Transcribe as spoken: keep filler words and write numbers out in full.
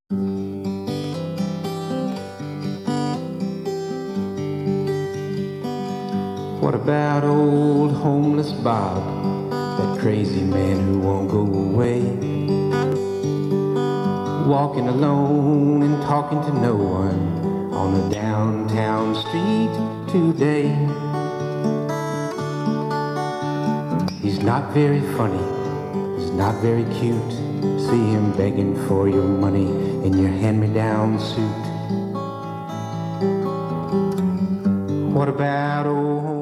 What about old homeless Bob, that crazy man who won't go away? Walking alone and talking to no one on a downtown street today. He's not very funny, he's not very cute. See him begging for your money in your hand-me-down suit. What about old